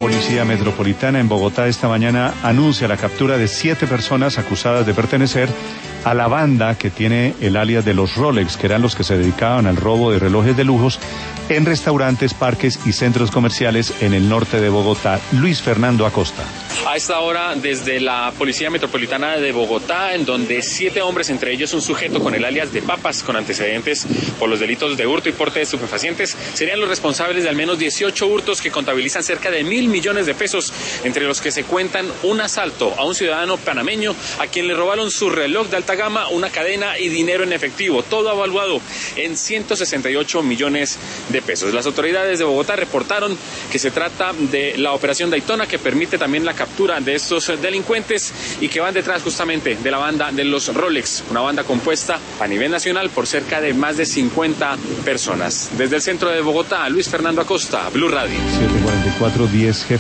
Policía Metropolitana en Bogotá esta mañana anuncia la captura de 7 personas acusadas de pertenecer a la banda que tiene el alias de los Rolex, que eran los que se dedicaban al robo de relojes de lujos en restaurantes, parques y centros comerciales en el norte de Bogotá. Luis Fernando Acosta. A esta hora, desde la Policía Metropolitana de Bogotá, en donde 7 hombres, entre ellos un sujeto con el alias de Papas, con antecedentes por los delitos de hurto y porte de estupefacientes, serían los responsables de al menos 18 hurtos que contabilizan cerca de 1.000 millones de pesos, entre los que se cuentan un asalto a un ciudadano panameño a quien le robaron su reloj de alta gama, una cadena y dinero en efectivo, todo evaluado en 168 millones de pesos. Las autoridades de Bogotá reportaron que se trata de la operación Daytona, que permite también la captura de estos delincuentes y que van detrás justamente de la banda de los Rolex, una banda compuesta a nivel nacional por cerca de más de 50 personas. Desde el centro de Bogotá, Luis Fernando Acosta, Blue Radio. 7:44, 10 jefe.